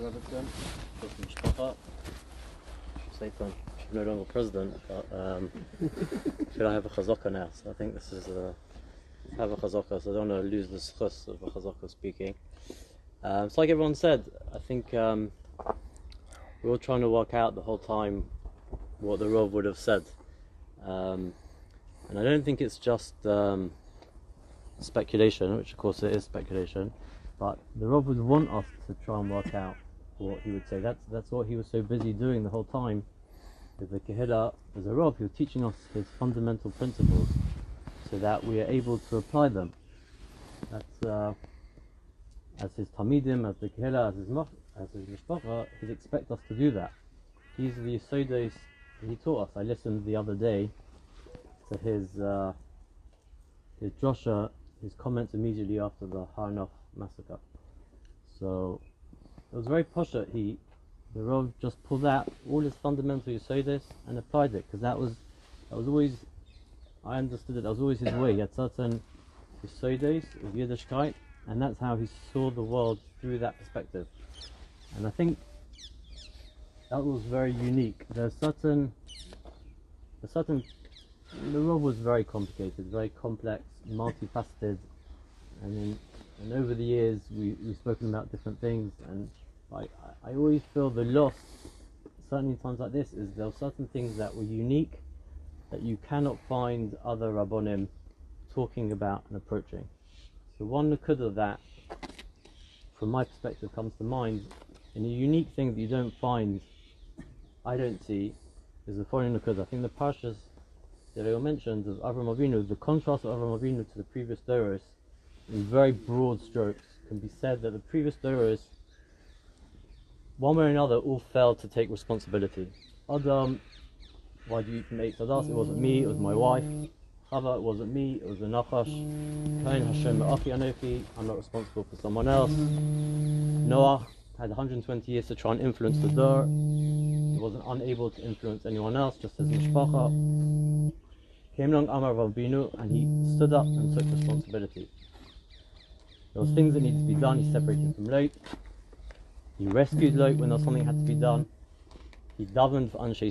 Republican, Mishpacha. Satan should no longer president, but should I have a chazaka now? So I think this is have a chazaka, so I don't want to lose the schus of a chazaka speaking. So like everyone said, I think we're all trying to work out the whole time what the Rav would have said. And I don't think it's just speculation, which of course it is speculation, but the Rav would want us to try and work out what he would say. That's what he was so busy doing the whole time with the Kehillah as a Rav. He was teaching us his fundamental principles so that we are able to apply them. That's as his Talmidim, as the Kehillah, as his Mishpacha, he'd expect us to do that. These are the Yisodos that he taught us. I listened the other day to his drosha, his comments immediately after the Har Nof massacre. So it was very posher. The Rav just pulled out all his fundamental Yisodos and applied it, because that was always, I understood it, that was always his way. He had certain Yisodos of Yiddishkeit, and that's how he saw the world through that perspective. And I think that was very unique. The Rav was very complicated, very complex, multifaceted, and over the years we've spoken about different things, and I always feel the loss, certainly in times like this, is there are certain things that were unique that you cannot find other Rabbonim talking about and approaching. So one Nakuda that, from my perspective, comes to mind, and a unique thing that you don't find, I don't see, is the following Nakuda. I think the Parshas that I mentioned of Avraham Avinu, the contrast of Avraham Avinu to the previous Doros, in very broad strokes, can be said that the previous Doros, one way or another, all failed to take responsibility. Adam, why do you eat from eight sadas? It wasn't me, it was my wife. Chava, it wasn't me, it was the Nachash. Kain Hashem Me'achi Anochi, I'm not responsible for someone else. Noah had 120 years to try and influence the Dur. He wasn't unable to influence anyone else, just as Mishpacha. Came along Amar Avinu, and he stood up and took responsibility. There was things that needed to be done. He separated from Lot. He rescued Lot when there was something had to be done. He davened for Anshe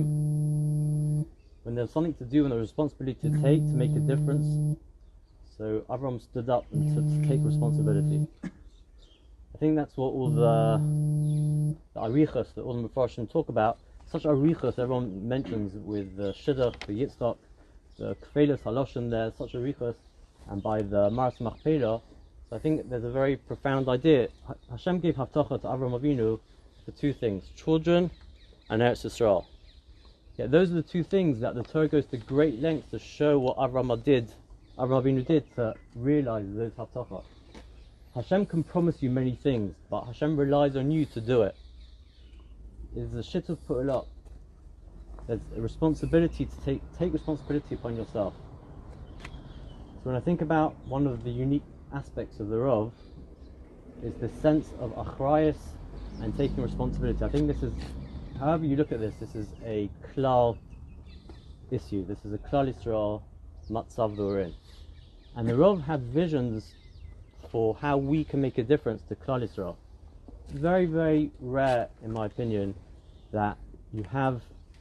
Sdom when there was something to do, when there was responsibility to take, to make a difference. So Avram stood up and to take responsibility. I think that's what all the arichos that all the Mefarshim talk about. Such arichos everyone mentions with the Shidduch, the Yitzchak, the Kfeles Haloshen there, such arichos, and by the Maras Machpelah. So I think there's a very profound idea. Hashem gave Haftacha to Avraham Avinu for two things: children and Eretz Yisrael. Yeah, those are the two things that the Torah goes to great lengths to show what Avraham Avinu did to realize those Haftacha. Hashem can promise you many things, but Hashem relies on you to do it. It's a shit of put up. There's a responsibility to take responsibility upon yourself. So when I think about one of the unique aspects of the Rav, is the sense of achrayus and taking responsibility. I think this is, however you look at this is a klal issue. This is a klal Yisrael matzav that we're in. And the Rav had visions for how we can make a difference to klal Yisrael. It's very, very rare, in my opinion, that you have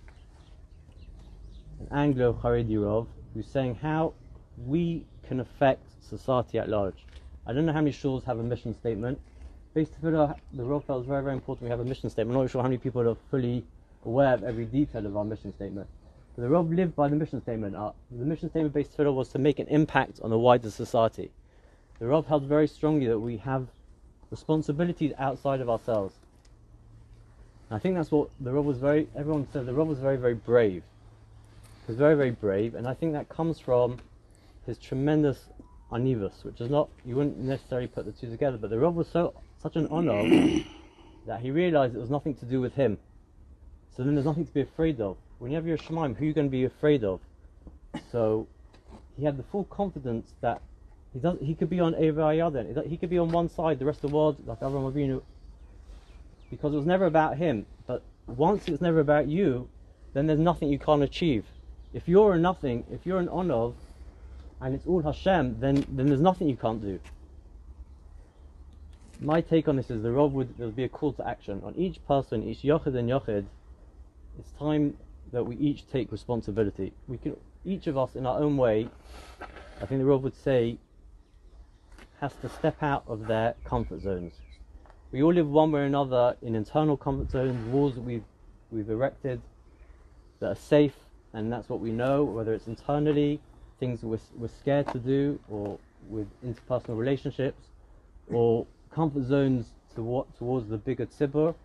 an Anglo-Haredi Rav who's saying how we can affect society at large. I don't know how many shuls have a mission statement. Based on the Rav felt it was very, very important we have a mission statement. I'm not sure how many people are fully aware of every detail of our mission statement. But the Rav lived by the mission statement. The mission statement based tefillah was to make an impact on the wider society. The Rav held very strongly that we have responsibilities outside of ourselves. And I think that's what the Rav was everyone said the Rav was very, very brave. He was very, very brave, and I think that comes from his tremendous anivus, which is not, you wouldn't necessarily put the two together, but the Rav was such an honor that he realized it was nothing to do with him. So then there's nothing to be afraid of. When you have your Shemaim, who are you going to be afraid of? So he had the full confidence that he could be on Eivah Yarden. He could be on one side, the rest of the world, like Avraham Avinu, because it was never about him. But once it's never about you, then there's nothing you can't achieve. If you're a nothing, if you're an Onov, and it's all Hashem, then there's nothing you can't do. my take on this is there would be a call to action on each person, each yochid and yochid. It's time that we each take responsibility. We can, each of us in our own way, I think the Rav would say, has to step out of their comfort zones. We all live one way or another in internal comfort zones, walls that we've erected that are safe, and that's what we know, whether it's internally, things we're scared to do, or with interpersonal relationships, or comfort zones towards the bigger tzibur.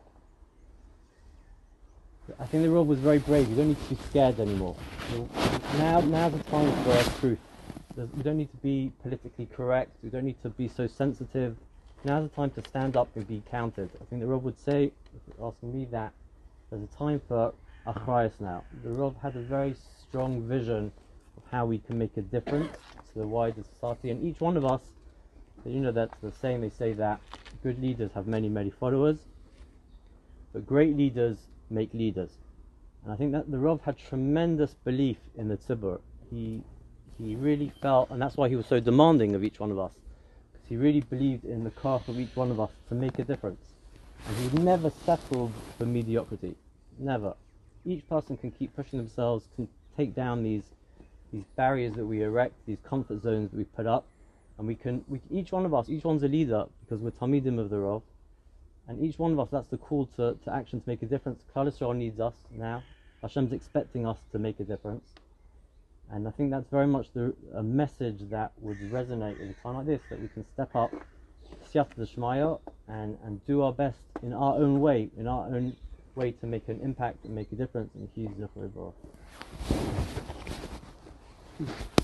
I think the Rav was very brave. You don't need to be scared anymore. Now's the time for our truth. We don't need to be politically correct. We don't need to be so sensitive. Now's the time to stand up and be counted. I think the Rav would say, if you're asking me that, there's a time for achrayus now. The Rav had a very strong vision of how we can make a difference to the wider society. And each one of us, you know, that's the saying, they say that good leaders have many, many followers, but great leaders make leaders. And I think that the Rav had tremendous belief in the tzibur. He really felt, and that's why he was so demanding of each one of us, because he really believed in the koach of each one of us to make a difference. And he would never settle for mediocrity. Never. Each person can keep pushing themselves, can take down these barriers that we erect, these comfort zones that we put up, and each one of us, each one's a leader, because we're Talmidim of the Rav, and each one of us, that's the call to action, to make a difference. Klal Yisrael needs us now. Hashem's expecting us to make a difference. And I think that's very much a message that would resonate in a time like this, that we can step up, siyata d'shmaya, and do our best in our own way, to make an impact and make a difference in His Zechor Baruch.